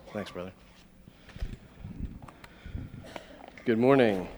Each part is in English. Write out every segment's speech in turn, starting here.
Thanks, brother. Good morning.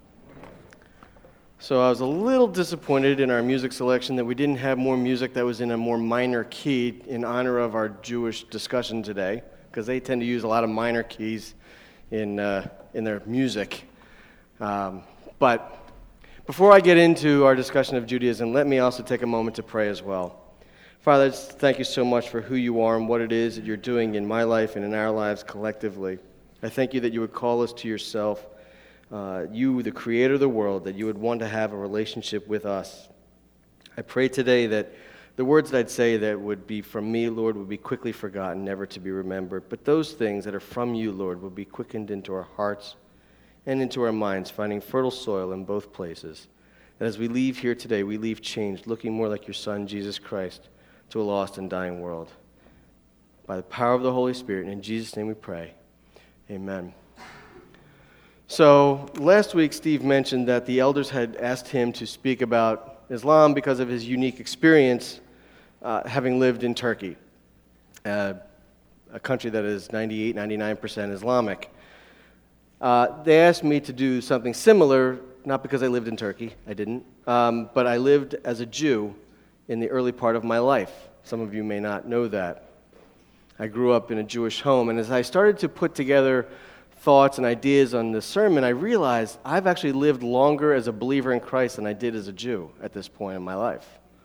So I was a little disappointed in our music selection that we didn't have more music that was in a more minor key in honor of our Jewish discussion today, because they tend to use a lot of minor keys in their music. But before I get into our discussion of Judaism, let me also take a moment to pray as well. Father, thank you so much for who you are and what it is that you're doing in my life and in our lives collectively. I thank you that you would call us to yourself, you, the creator of the world, that you would want to have a relationship with us. I pray today that the words that I'd say that would be from me, Lord, would be quickly forgotten, never to be remembered. But those things that are from you, Lord, would be quickened into our hearts and into our minds, finding fertile soil in both places. That as we leave here today, we leave changed, looking more like your Son, Jesus Christ, to a lost and dying world. By the power of the Holy Spirit, and in Jesus' name we pray. Amen. So last week, Steve mentioned that the elders had asked him to speak about Islam because of his unique experience having lived in Turkey, a country that is 98, 99% Islamic. They asked me to do something similar, not because I lived in Turkey, I didn't, but I lived as a Jew in the early part of my life. Some of you may not know that. I grew up in a Jewish home, and as I started to put together thoughts and ideas on this sermon, I realized I've actually lived longer as a believer in Christ than I did as a Jew at this point in my life.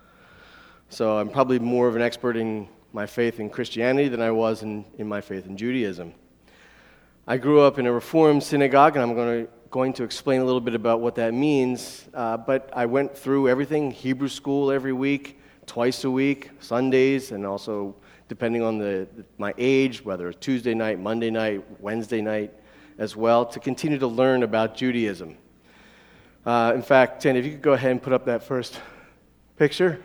So I'm probably more of an expert in my faith in Christianity than I was in my faith in Judaism. I grew up in a Reformed synagogue, and I'm going to explain a little bit about what that means, but I went through everything, Hebrew school every week, twice a week, Sundays, and also depending on my age, whether it's Tuesday night, Monday night, Wednesday night as well, to continue to learn about Judaism. In fact, Tandy, if you could go ahead and put up that first picture.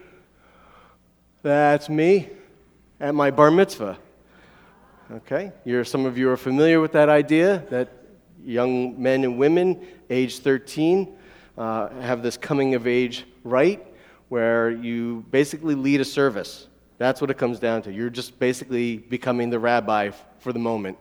That's me at my bar mitzvah. Okay, some of you are familiar with that idea, that young men and women, age 13, have this coming-of-age rite where you basically lead a service. That's what it comes down to. You're just basically becoming the rabbi for the moment.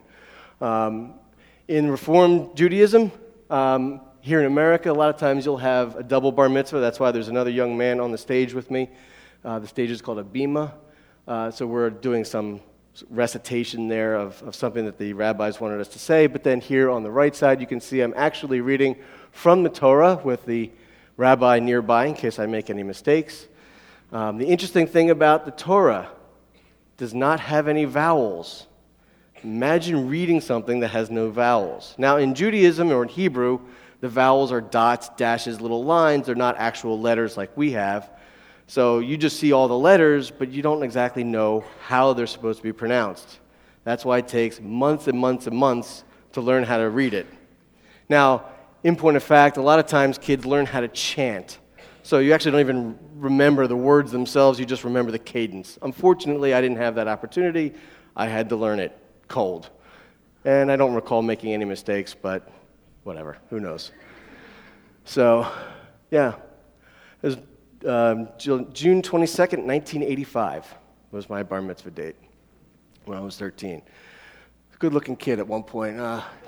In Reformed Judaism, here in America, a lot of times you'll have a double bar mitzvah. That's why there's another young man on the stage with me. The stage is called a bima. So we're doing some recitation there of something that the rabbis wanted us to say. But then here on the right side, you can see I'm actually reading from the Torah with the rabbi nearby in case I make any mistakes. The interesting thing about the Torah does not have any vowels. Imagine reading something that has no vowels. Now, in Judaism or in Hebrew, the vowels are dots, dashes, little lines. They're not actual letters like we have. So you just see all the letters, but you don't exactly know how they're supposed to be pronounced. That's why it takes months and months and months to learn how to read it. Now, in point of fact, a lot of times kids learn how to chant. So you actually don't even remember the words themselves, you just remember the cadence. Unfortunately, I didn't have that opportunity. I had to learn it cold. And I don't recall making any mistakes, but whatever, who knows. So, yeah, it was June 22nd, 1985 was my bar mitzvah date when I was 13. Good-looking kid at one point.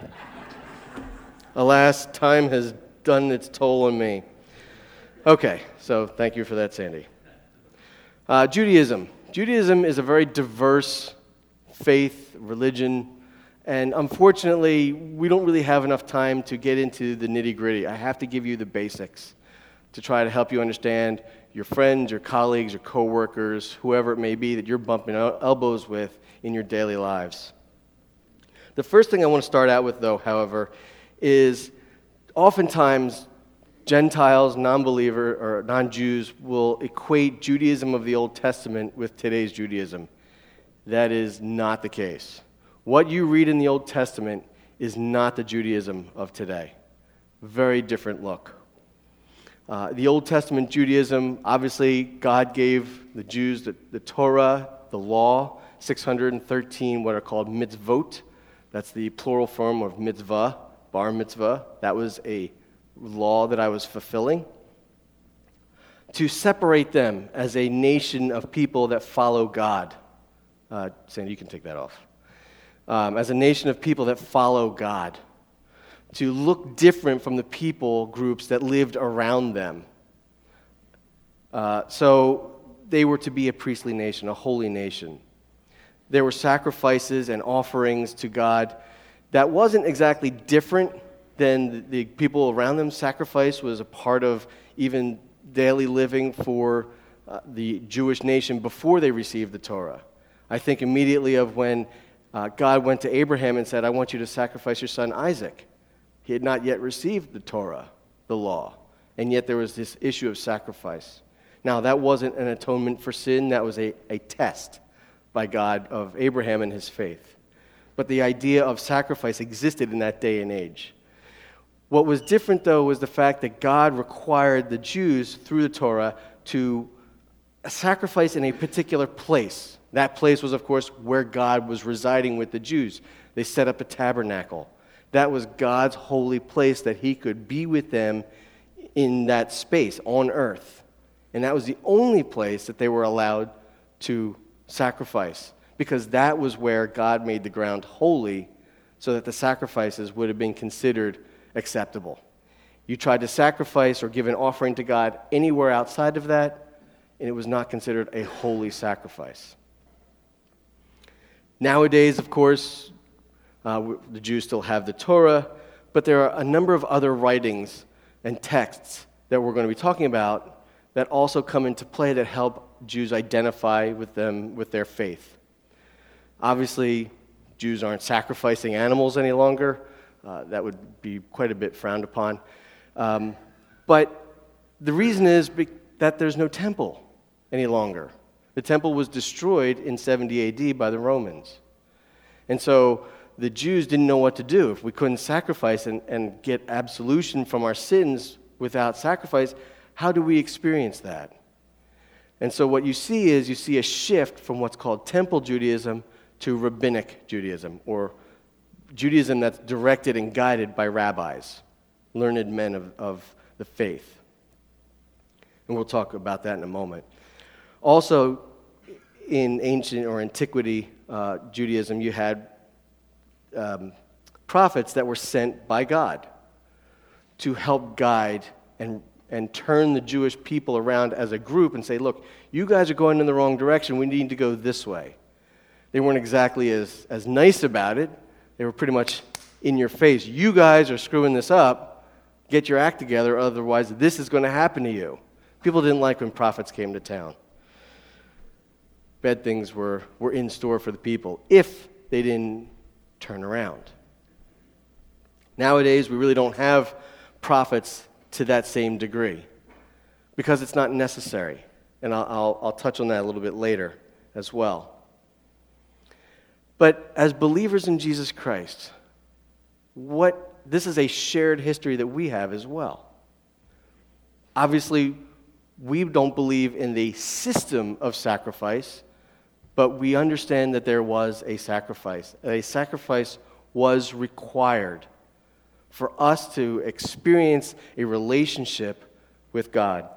Alas, time has done its toll on me. Okay, so thank you for that, Sandy. Judaism. Judaism is a very diverse faith, religion, and unfortunately, we don't really have enough time to get into the nitty-gritty. I have to give you the basics to try to help you understand your friends, your colleagues, your coworkers, whoever it may be that you're bumping elbows with in your daily lives. The first thing I want to start out with, though, however, is oftentimes Gentiles, non-believer or non-Jews will equate Judaism of the Old Testament with today's Judaism. That is not the case. What you read in the Old Testament is not the Judaism of today. Very different look. The Old Testament Judaism, obviously, God gave the Jews the Torah, the law, 613 what are called mitzvot. That's the plural form of mitzvah, bar mitzvah. That was a law that I was fulfilling. To separate them as a nation of people that follow God. Sandy, you can take that off. as a nation of people that follow God, to look different from the people groups that lived around them. So they were to be a priestly nation, a holy nation. There were sacrifices and offerings to God that wasn't exactly different than the people around them. Sacrifice was a part of even daily living for the Jewish nation before they received the Torah. I think immediately of when God went to Abraham and said, I want you to sacrifice your son Isaac. He had not yet received the Torah, the law, and yet there was this issue of sacrifice. Now, that wasn't an atonement for sin. That was a test by God of Abraham and his faith. But the idea of sacrifice existed in that day and age. What was different, though, was the fact that God required the Jews through the Torah to sacrifice in a particular place. That place was, of course, where God was residing with the Jews. They set up a tabernacle. That was God's holy place that he could be with them in that space on earth. And that was the only place that they were allowed to sacrifice, because that was where God made the ground holy so that the sacrifices would have been considered acceptable. You tried to sacrifice or give an offering to God anywhere outside of that, and it was not considered a holy sacrifice. Nowadays, of course, the Jews still have the Torah, but there are a number of other writings and texts that we're going to be talking about that also come into play that help Jews identify with them, with their faith. Obviously, Jews aren't sacrificing animals any longer. That would be quite a bit frowned upon. But the reason is that there's no temple any longer. The temple was destroyed in 70 AD by the Romans. And so the Jews didn't know what to do. If we couldn't sacrifice and get absolution from our sins without sacrifice, how do we experience that? And so what you see is a shift from what's called temple Judaism to rabbinic Judaism, or Judaism that's directed and guided by rabbis, learned men of the faith. And we'll talk about that in a moment. Also, in ancient or antiquity Judaism, you had prophets that were sent by God to help guide and turn the Jewish people around as a group and say, look, you guys are going in the wrong direction. We need to go this way. They weren't exactly as nice about it. They were pretty much in your face. You guys are screwing this up. Get your act together, otherwise this is going to happen to you. People didn't like when prophets came to town. Bad things were in store for the people if they didn't turn around. Nowadays, we really don't have prophets to that same degree because it's not necessary. And I'll touch on that a little bit later as well. But as believers in Jesus Christ, this is a shared history that we have as well. Obviously, we don't believe in the system of sacrifice, but we understand that there was a sacrifice. A sacrifice was required for us to experience a relationship with God.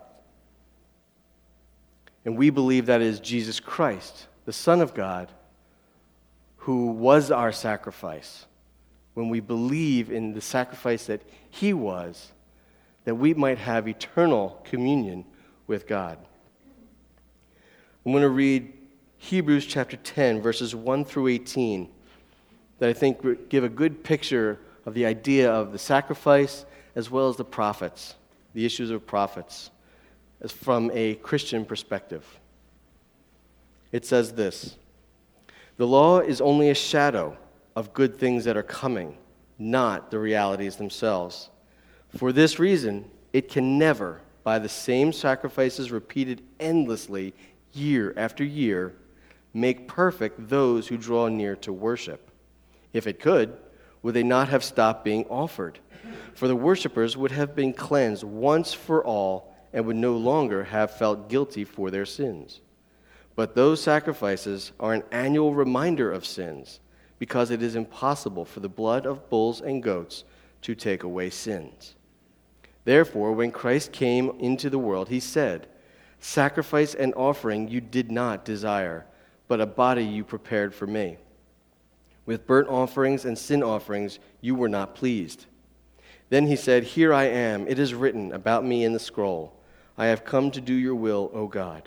And we believe that is Jesus Christ, the Son of God, who was our sacrifice. When we believe in the sacrifice that he was, that we might have eternal communion with God. I'm going to read Hebrews chapter 10, verses 1 through 18, that I think give a good picture of the idea of the sacrifice as well as the prophets, the issues of prophets, as from a Christian perspective. It says this: the law is only a shadow of good things that are coming, not the realities themselves. For this reason, it can never, by the same sacrifices repeated endlessly year after year, make perfect those who draw near to worship. If it could, would they not have stopped being offered? For the worshipers would have been cleansed once for all and would no longer have felt guilty for their sins. But those sacrifices are an annual reminder of sins, because it is impossible for the blood of bulls and goats to take away sins. Therefore, when Christ came into the world, he said, "Sacrifice and offering you did not desire, but a body you prepared for me." With burnt offerings and sin offerings you were not pleased. Then he said, Here I am. It is written about me in the scroll. I have come to do your will, O God.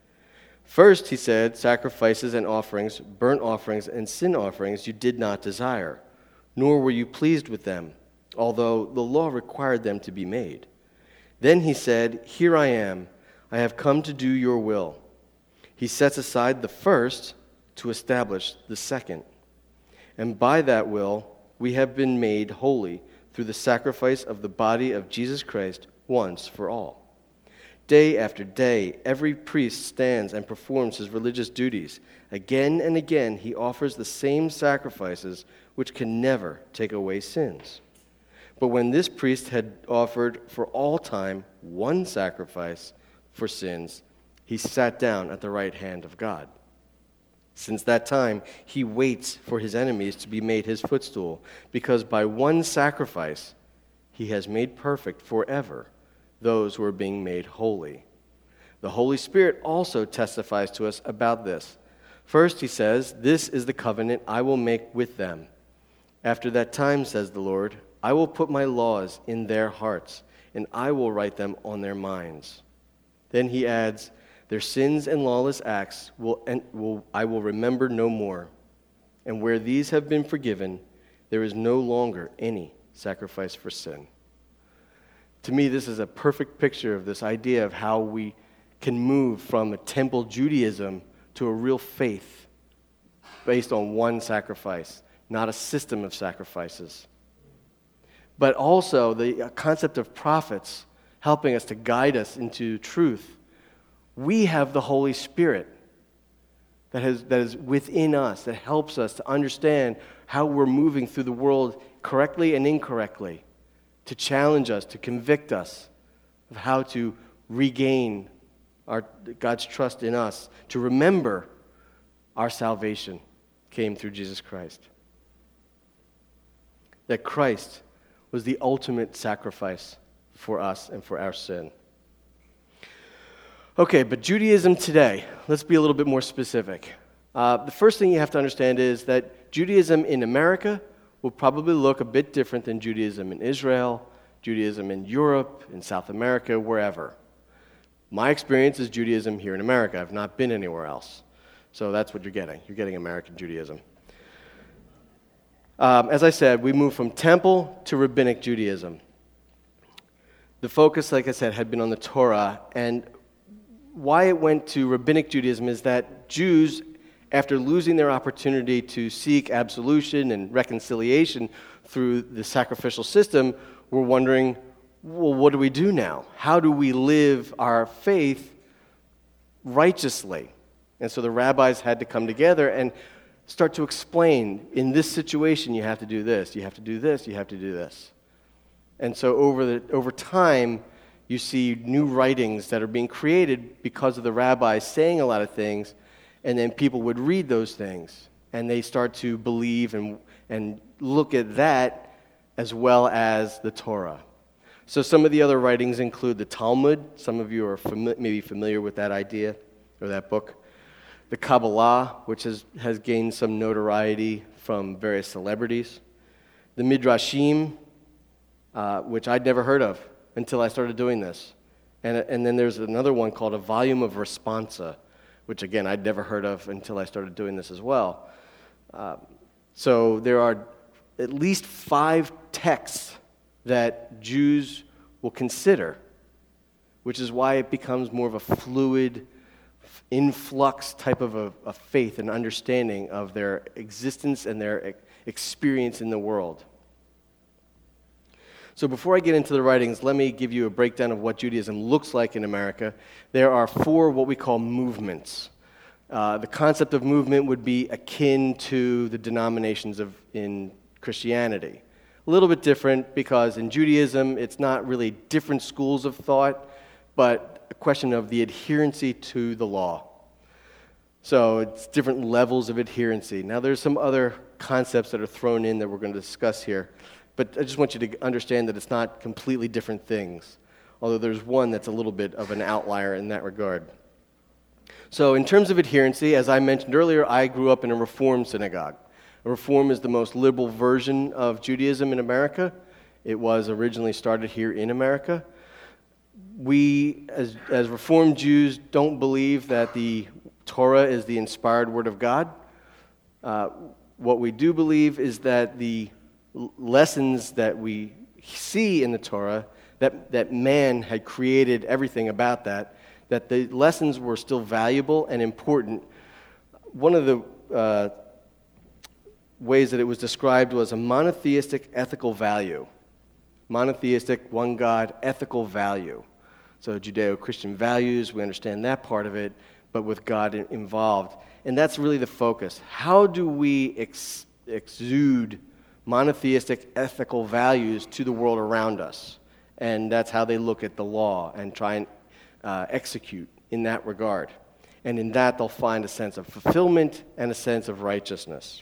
First, he said, sacrifices and offerings, burnt offerings and sin offerings you did not desire, nor were you pleased with them, although the law required them to be made. Then he said, Here I am. I have come to do your will. He sets aside the first to establish the second. And by that will, we have been made holy through the sacrifice of the body of Jesus Christ once for all. Day after day, every priest stands and performs his religious duties. Again and again, he offers the same sacrifices which can never take away sins. But when this priest had offered for all time one sacrifice for sins, he sat down at the right hand of God. Since that time, he waits for his enemies to be made his footstool, because by one sacrifice he has made perfect forever those who are being made holy. The Holy Spirit also testifies to us about this. First, he says, This is the covenant I will make with them. After that time, says the Lord, I will put my laws in their hearts, and I will write them on their minds. Then he adds, Their sins and lawless acts I will remember no more. And where these have been forgiven, there is no longer any sacrifice for sin. To me, this is a perfect picture of this idea of how we can move from a temple Judaism to a real faith based on one sacrifice, not a system of sacrifices. But also the concept of prophets helping us to guide us into truth. We have the Holy Spirit that is within us, that helps us to understand how we're moving through the world correctly and incorrectly, to challenge us, to convict us of how to regain God's trust in us, to remember our salvation came through Jesus Christ. That Christ was the ultimate sacrifice for us and for our sin. Okay, but Judaism today, let's be a little bit more specific. The first thing you have to understand is that Judaism in America will probably look a bit different than Judaism in Israel, Judaism in Europe, in South America, wherever. My experience is Judaism here in America. I've not been anywhere else. So that's what you're getting. You're getting American Judaism. As I said, we moved from temple to rabbinic Judaism. The focus, like I said, had been on the Torah, and why it went to rabbinic Judaism is that Jews, after losing their opportunity to seek absolution and reconciliation through the sacrificial system, were wondering, well, what do we do now? How do we live our faith righteously? And so the rabbis had to come together and start to explain, in this situation, you have to do this, you have to do this, you have to do this. And so over time, you see new writings that are being created because of the rabbis saying a lot of things, and then people would read those things, and they start to believe and look at that as well as the Torah. So some of the other writings include the Talmud. Some of you are maybe familiar with that idea or that book. The Kabbalah, which has gained some notoriety from various celebrities. The Midrashim, which I'd never heard of until I started doing this. And then there's another one called a volume of responsa, which again, I'd never heard of until I started doing this as well. So there are at least 5 texts that Jews will consider, which is why it becomes more of a fluid, influx type of a faith and understanding of their existence and their experience in the world. So before I get into the writings, let me give you a breakdown of what Judaism looks like in America. There are 4 what we call movements. The concept of movement would be akin to the denominations in Christianity. A little bit different because in Judaism, it's not really different schools of thought, but a question of the adherency to the law. So it's different levels of adherency. Now there's some other concepts that are thrown in that we're going to discuss here, but I just want you to understand that it's not completely different things, although there's one that's a little bit of an outlier in that regard. So in terms of adherency, as I mentioned earlier, I grew up in a Reform synagogue. Reform is the most liberal version of Judaism in America. It was originally started here in America. We, as Reformed Jews, don't believe that the Torah is the inspired Word of God. What we do believe is that the lessons that we see in the Torah, that man had created everything about that the lessons were still valuable and important. One of the ways that it was described was a monotheistic ethical value. Monotheistic, one God, ethical value. So Judeo-Christian values, we understand that part of it, but with God involved. And that's really the focus. How do we exude monotheistic ethical values to the world around us? And that's how they look at the law and try and execute in that regard. And in that, they'll find a sense of fulfillment and a sense of righteousness.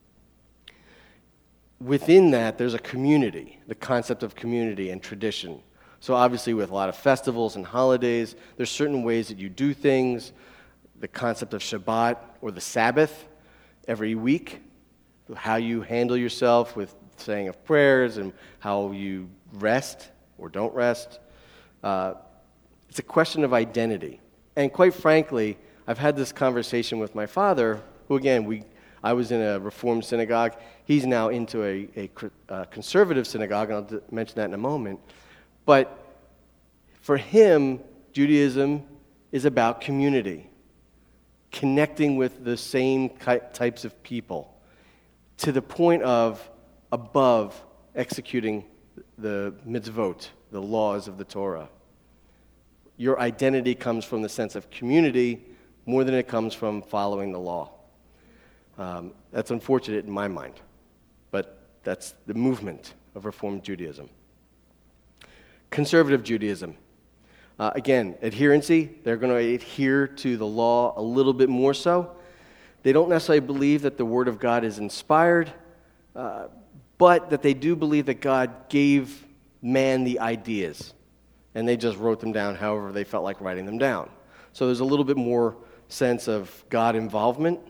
Within that, there's a community, the concept of community and tradition. So obviously with a lot of festivals and holidays, there's certain ways that you do things. The concept of Shabbat or the Sabbath every week, how you handle yourself with saying of prayers and how you rest or don't rest. It's a question of identity. And quite frankly, I've had this conversation with my father, who again, I was in a Reformed synagogue. He's now into a conservative synagogue, and I'll mention that in a moment. But for him, Judaism is about community, connecting with the same types of people, to the point of above executing the mitzvot, the laws of the Torah. Your identity comes from the sense of community more than it comes from following the law. That's unfortunate in my mind, but that's the movement of Reformed Judaism. Conservative Judaism. Again, adherency, they're going to adhere to the law a little bit more so. They don't necessarily believe that the Word of God is inspired, but that they do believe that God gave man the ideas, and they just wrote them down however they felt like writing them down. So there's a little bit more sense of God involvement.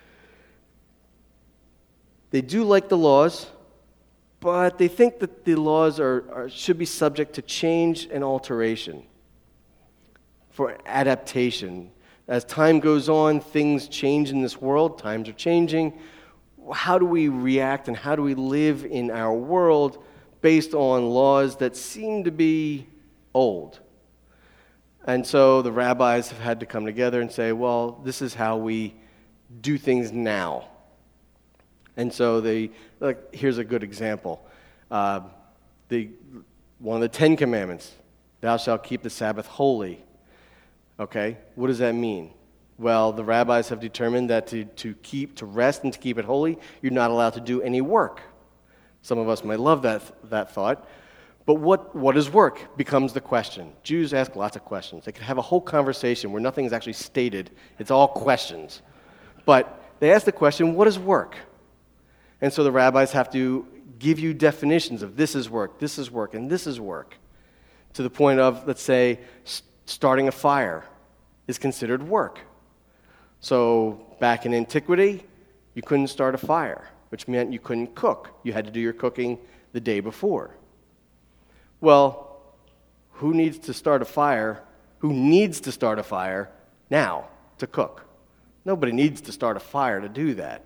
They do like the laws, but they think that the laws should be subject to change and alteration for adaptation. As time goes on, things change in this world. Times are changing. How do we react and how do we live in our world based on laws that seem to be old? And so the rabbis have had to come together and say, well, this is how we do things now. And so here's a good example. One of the 10 Commandments, thou shalt keep the Sabbath holy. Okay, what does that mean? Well, the rabbis have determined that to rest and to keep it holy, you're not allowed to do any work. Some of us might love that thought. But what is work becomes the question. Jews ask lots of questions. They could have a whole conversation where nothing is actually stated. It's all questions. But they ask the question, what is work? And so the rabbis have to give you definitions of this is work, and this is work. To the point of, let's say, starting a fire is considered work. So back in antiquity, you couldn't start a fire, which meant you couldn't cook. You had to do your cooking the day before. Well, who needs to start a fire? Who needs to start a fire now to cook? Nobody needs to start a fire to do that.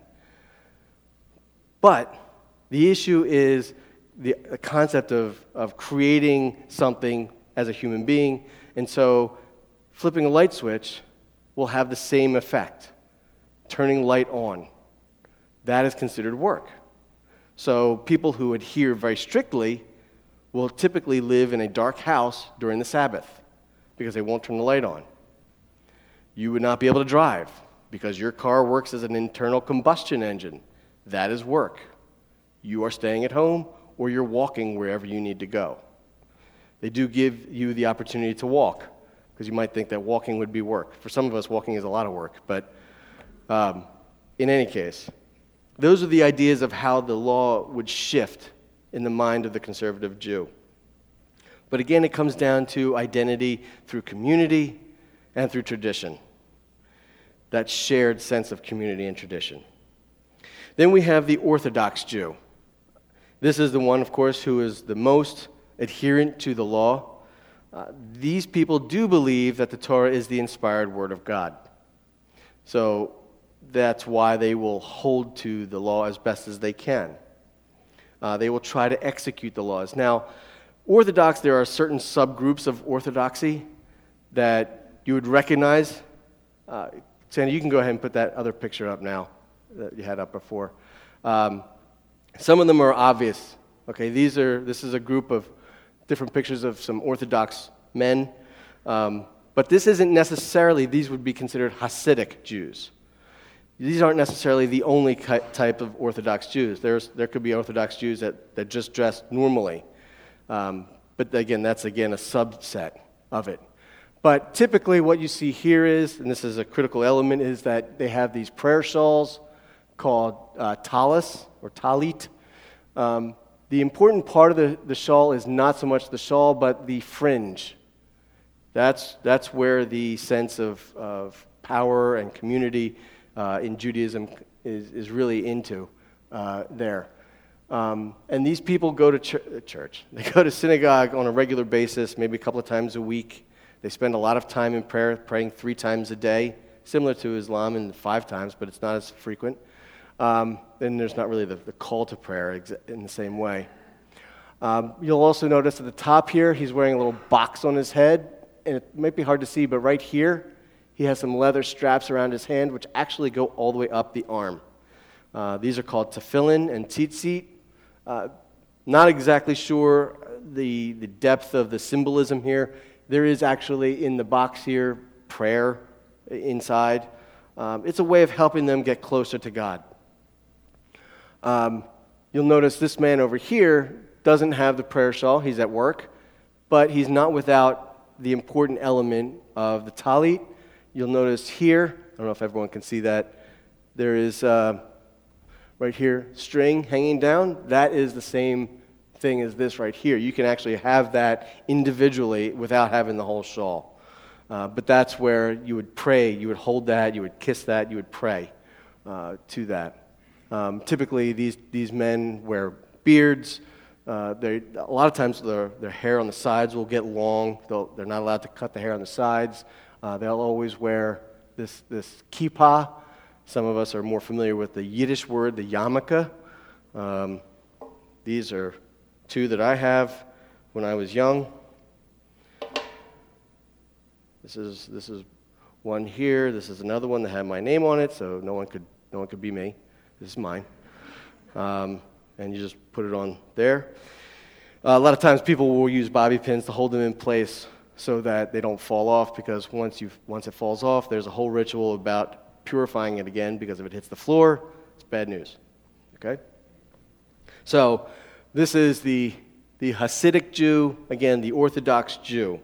But the issue is the concept of creating something as a human being, and so flipping a light switch will have the same effect, turning light on. That is considered work. So people who adhere very strictly will typically live in a dark house during the Sabbath because they won't turn the light on. You would not be able to drive because your car works as an internal combustion engine. That is work. You are staying at home or you're walking wherever you need to go. They do give you the opportunity to walk because you might think that walking would be work. For some of us, walking is a lot of work. But in any case, those are the ideas of how the law would shift in the mind of the conservative Jew. But again, it comes down to identity through community and through tradition. That shared sense of community and tradition. Then we have the Orthodox Jew. This is the one, of course, who is the most adherent to the law. These people do believe that the Torah is the inspired word of God. So that's why they will hold to the law as best as they can. They will try to execute the laws. Now, Orthodox, there are certain subgroups of Orthodoxy that you would recognize. Sandy, you can go ahead and put that other picture up now that you had up before. Some of them are obvious. Okay, this is a group of different pictures of some Orthodox men. But this isn't necessarily, these would be considered Hasidic Jews. These aren't necessarily the only type of Orthodox Jews. There could be Orthodox Jews that just dress normally. But again, that's a subset of it. But typically what you see here is, and this is a critical element, is that they have these prayer shawls called talis or talit. The important part of the shawl is not so much the shawl, but the fringe. That's where the sense of power and community in Judaism is really into there. And these people go to church. They go to synagogue on a regular basis, maybe a couple of times a week. They spend a lot of time in prayer, praying 3 times a day, similar to Islam in 5 times, but it's not as frequent. And there's not really the call to prayer in the same way. You'll also notice at the top here, he's wearing a little box on his head, and it might be hard to see, but right here, he has some leather straps around his hand, which actually go all the way up the arm. These are called tefillin and tzitzit. Not exactly sure the depth of the symbolism here. There is actually in the box here prayer inside. It's a way of helping them get closer to God. You'll notice this man over here doesn't have the prayer shawl. He's at work, but he's not without the important element of the talit. You'll notice here, I don't know if everyone can see that, there is right here, string hanging down. That is the same thing as this right here. You can actually have that individually without having the whole shawl. But that's where you would pray, you would hold that, you would kiss that, you would pray to that. Typically, these men wear beards. A lot of times their hair on the sides will get long. They're not allowed to cut the hair on the sides. They'll always wear this kippah. Some of us are more familiar with the Yiddish word, the yarmulke. These are 2 that I have when I was young. This is one here. This is another one that had my name on it, so no one could be me. This is mine. And you just put it on there. A lot of times people will use bobby pins to hold them in place so that they don't fall off, because once it falls off, there's a whole ritual about purifying it again, because if it hits the floor, it's bad news. Okay? So this is the Hasidic Jew, again, the Orthodox Jew.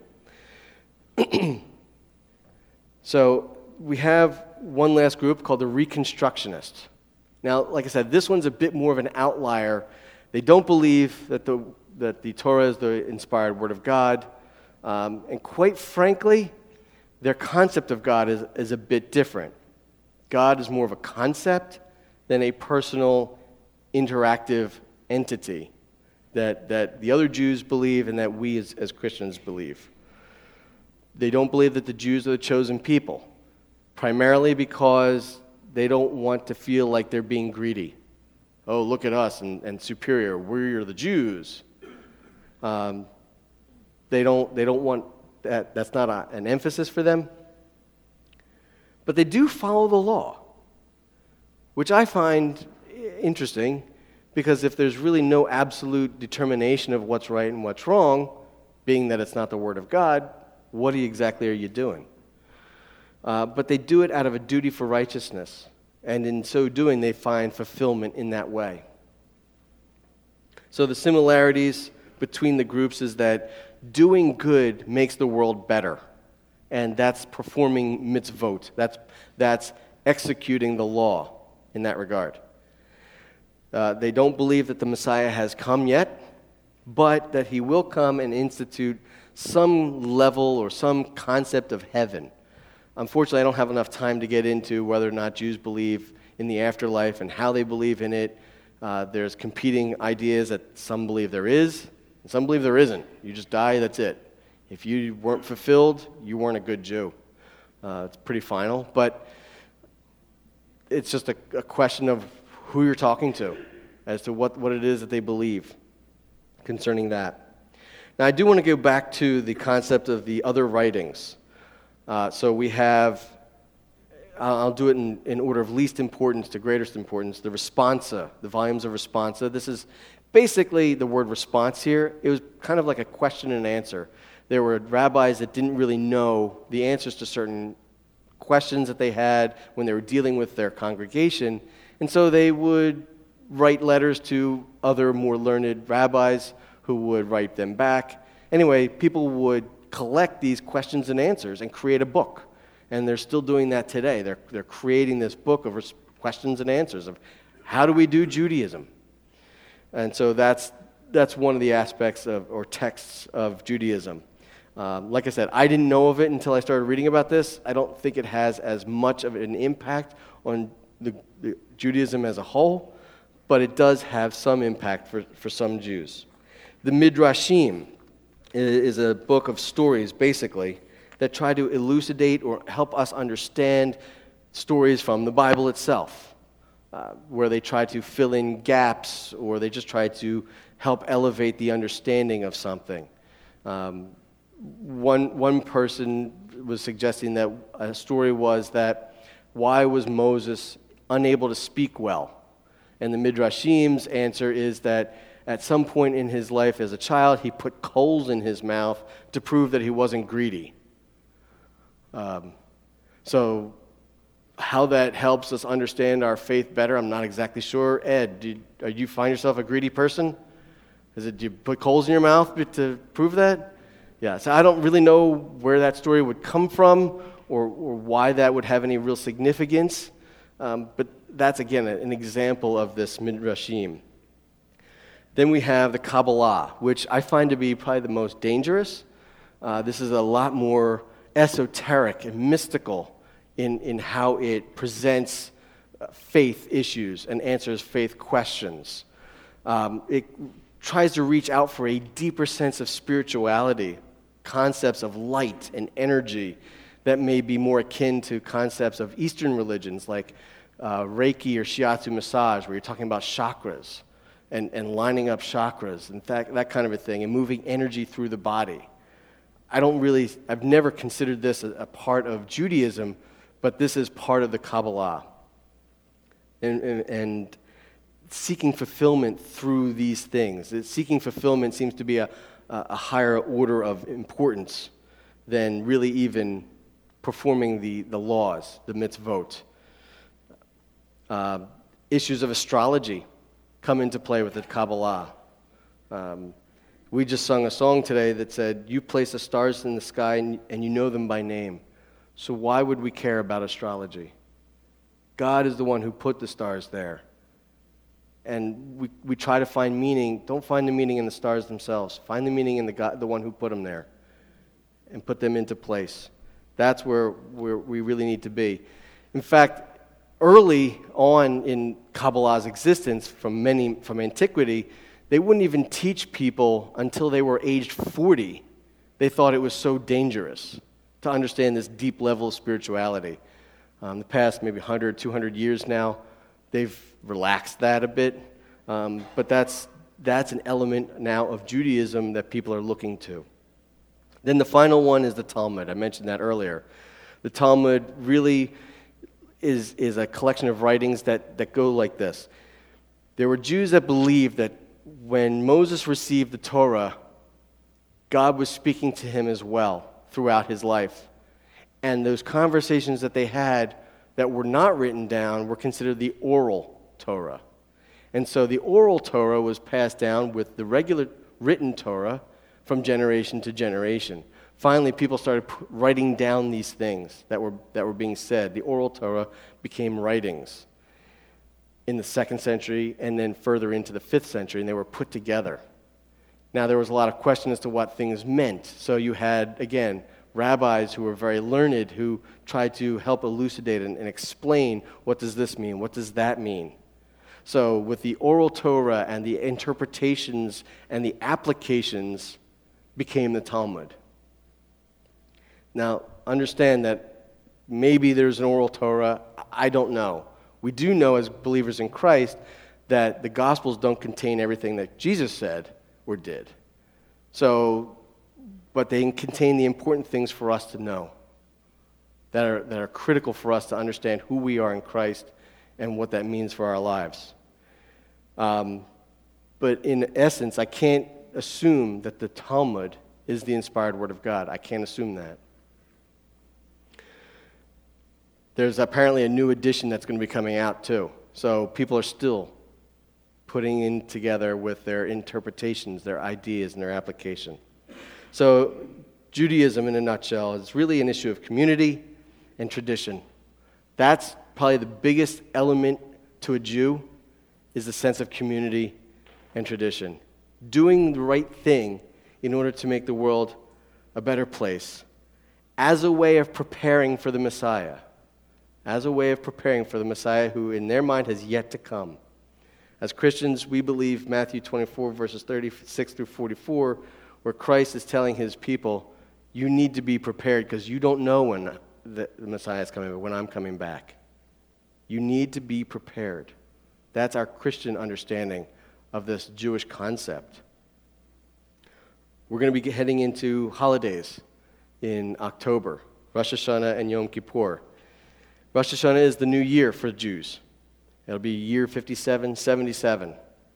So we have one last group called the Reconstructionists. Now, like I said, this one's a bit more of an outlier. They don't believe that the Torah is the inspired word of God. And quite frankly, their concept of God is a bit different. God is more of a concept than a personal, interactive entity that the other Jews believe and that we as Christians believe. They don't believe that the Jews are the chosen people, primarily because they don't want to feel like they're being greedy. Oh, look at us and superior. We're the Jews. They don't want that. That's not an emphasis for them. But they do follow the law, which I find interesting, because if there's really no absolute determination of what's right and what's wrong, being that it's not the Word of God, what exactly are you doing? But they do it out of a duty for righteousness, and in so doing, they find fulfillment in that way. So the similarities between the groups is that doing good makes the world better, and that's performing mitzvot. That's executing the law in that regard. They don't believe that the Messiah has come yet, but that he will come and institute some level or some concept of heaven. Unfortunately, I don't have enough time to get into whether or not Jews believe in the afterlife and how they believe in it. There's competing ideas that some believe there is, and some believe there isn't. You just die, that's it. If you weren't fulfilled, you weren't a good Jew. It's pretty final, but it's just a question of who you're talking to as to what it is that they believe concerning that. Now, I do want to go back to the concept of the other writings. So we have, I'll do it in order of least importance to greatest importance, the Responsa, the volumes of Responsa. This is basically the word response here. It was kind of like a question and answer. There were rabbis that didn't really know the answers to certain questions that they had when they were dealing with their congregation, and so they would write letters to other more learned rabbis who would write them back. Anyway, people would collect these questions and answers and create a book, and they're still doing that today. They're creating this book of questions and answers of how do we do Judaism, and so that's one of the aspects of or texts of Judaism. Like I said, I didn't know of it until I started reading about this. I don't think it has as much of an impact on the Judaism as a whole, but it does have some impact for some Jews. The Midrashim is a book of stories, basically, that try to elucidate or help us understand stories from the Bible itself, where they try to fill in gaps or they just try to help elevate the understanding of something. One person was suggesting that a story was that why was Moses unable to speak well? And the Midrashim's answer is that at some point in his life as a child, he put coals in his mouth to prove that he wasn't greedy. So how that helps us understand our faith better, I'm not exactly sure. Ed, do you find yourself a greedy person? Do you put coals in your mouth to prove that? Yeah, so I don't really know where that story would come from or why that would have any real significance, but that's, again, an example of this Midrashim. Then we have the Kabbalah, which I find to be probably the most dangerous. This is a lot more esoteric and mystical in how it presents faith issues and answers faith questions. It tries to reach out for a deeper sense of spirituality, concepts of light and energy that may be more akin to concepts of Eastern religions like Reiki or Shiatsu massage, where you're talking about chakras and lining up chakras and that kind of a thing, and moving energy through the body. I've never considered this a part of Judaism, but this is part of the Kabbalah. And seeking fulfillment through these things. Seeking fulfillment seems to be a higher order of importance than really even performing the laws, the mitzvot. Issues of astrology come into play with the Kabbalah. We just sung a song today that said, "You place the stars in the sky and you know them by name." So why would we care about astrology? God is the one who put the stars there. And we try to find meaning. Don't find the meaning in the stars themselves. Find the meaning in the one who put them there and put them into place. That's where we really need to be. In fact, early on in Kabbalah's existence, from antiquity, they wouldn't even teach people until they were aged 40. They thought it was so dangerous to understand this deep level of spirituality. The past maybe 100, 200 years now, they've relaxed that a bit, but that's an element now of Judaism that people are looking to. Then the final one is the Talmud. I mentioned that earlier. The Talmud really is a collection of writings that go like this. There were Jews that believed that when Moses received the Torah, God was speaking to him as well throughout his life. And those conversations that they had that were not written down were considered the oral Torah. And so the oral Torah was passed down with the regular written Torah from generation to generation. Finally, people started writing down these things that were being said. The oral Torah became writings in the 2nd century and then further into the 5th century, and they were put together. Now, there was a lot of question as to what things meant. So you had, again, rabbis who were very learned who tried to help elucidate and explain, what does this mean? What does that mean? So with the oral Torah and the interpretations and the applications became the Talmud. Now, understand that maybe there's an oral Torah. I don't know. We do know as believers in Christ that the Gospels don't contain everything that Jesus said or did. So, but they contain the important things for us to know that are critical for us to understand who we are in Christ and what that means for our lives. But in essence, I can't assume that the Talmud is the inspired Word of God. I can't assume that. There's apparently a new edition that's going to be coming out too. So people are still putting in together with their interpretations, their ideas, and their application. So Judaism, in a nutshell, is really an issue of community and tradition. That's probably the biggest element to a Jew, is the sense of community and tradition. Doing the right thing in order to make the world a better place as a way of preparing for the Messiah. As a way of preparing for the Messiah who, in their mind, has yet to come. As Christians, we believe Matthew 24, verses 36 through 44, where Christ is telling his people, you need to be prepared because you don't know when the Messiah is coming, but when I'm coming back. You need to be prepared. That's our Christian understanding of this Jewish concept. We're going to be heading into holidays in October, Rosh Hashanah and Yom Kippur. Rosh Hashanah is the new year for Jews. It'll be year 5777.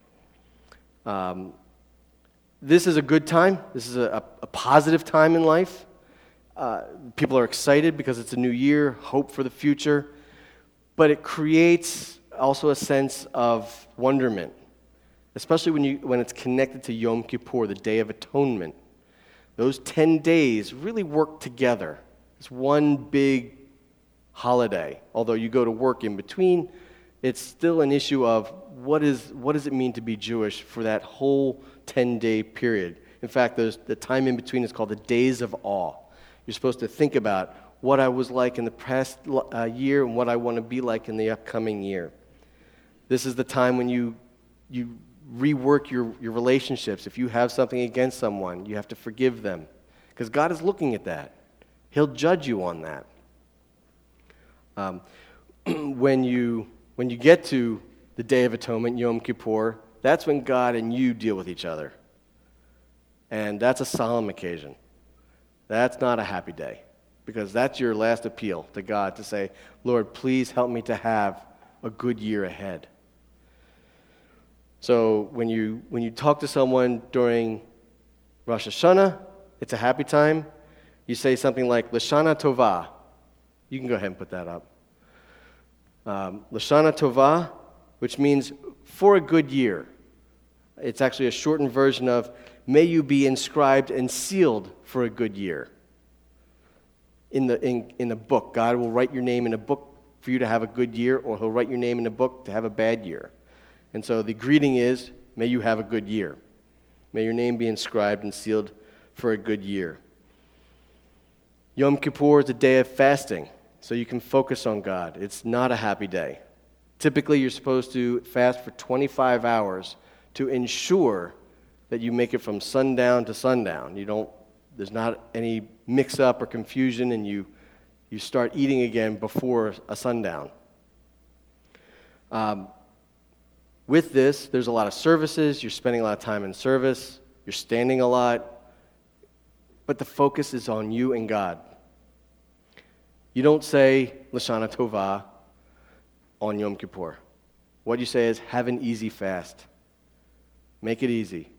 This is a good time. This is a positive time in life. People are excited because it's a new year, hope for the future. But it creates also a sense of wonderment, especially when it's connected to Yom Kippur, the Day of Atonement. Those 10 days really work together. It's one big holiday. Although you go to work in between, it's still an issue of what does it mean to be Jewish for that whole 10-day period. In fact, the time in between is called the Days of Awe. You're supposed to think about what I was like in the past year and what I want to be like in the upcoming year. This is the time when you rework your relationships. If you have something against someone, you have to forgive them. Because God is looking at that. He'll judge you on that. When you get to the Day of Atonement, Yom Kippur, that's when God and you deal with each other. And that's a solemn occasion. That's not a happy day, because that's your last appeal to God to say, Lord, please help me to have a good year ahead. So when you talk to someone during Rosh Hashanah, it's a happy time. You say something like, Lashana Tovah. You can go ahead and put that up. Lashana Tovah, which means for a good year. It's actually a shortened version of, may you be inscribed and sealed for a good year. In the book, God will write your name in a book for you to have a good year, or he'll write your name in a book to have a bad year. And so the greeting is, may you have a good year. May your name be inscribed and sealed for a good year. Yom Kippur is a day of fasting, so you can focus on God. It's not a happy day. Typically, you're supposed to fast for 25 hours to ensure that you make it from sundown to sundown. There's not any mix-up or confusion, and you start eating again before a sundown. With this, there's a lot of services. You're spending a lot of time in service. You're standing a lot. But the focus is on you and God. You don't say Lashana Tovah on Yom Kippur. What you say is, have an easy fast. Make it easy.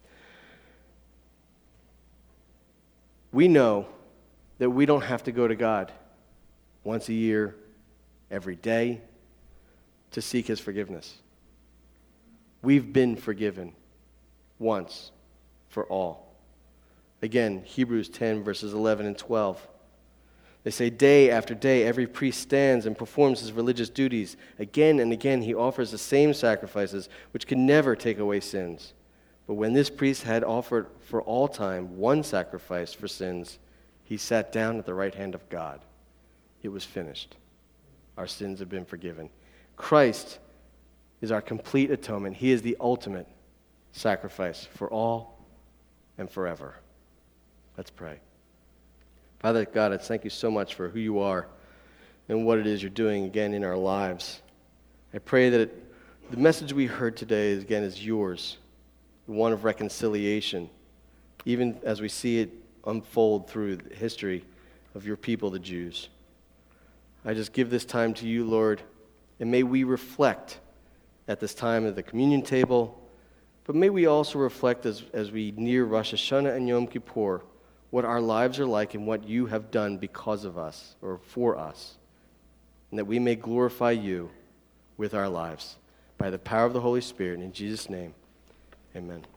We know that we don't have to go to God once a year, every day, to seek his forgiveness. We've been forgiven once for all. Again, Hebrews 10, verses 11 and 12. They say, day after day, every priest stands and performs his religious duties. Again and again, he offers the same sacrifices, which can never take away sins. But when this priest had offered for all time one sacrifice for sins, he sat down at the right hand of God. It was finished. Our sins have been forgiven. Christ is our complete atonement. He is the ultimate sacrifice for all and forever. Let's pray. Father God, I thank you so much for who you are and what it is you're doing again in our lives. I pray that the message we heard today again is yours, one of reconciliation, even as we see it unfold through the history of your people, the Jews. I just give this time to you, Lord, and may we reflect at this time at the communion table, but may we also reflect as we near Rosh Hashanah and Yom Kippur what our lives are like and what you have done because of us or for us, and that we may glorify you with our lives by the power of the Holy Spirit. In Jesus' name, amen.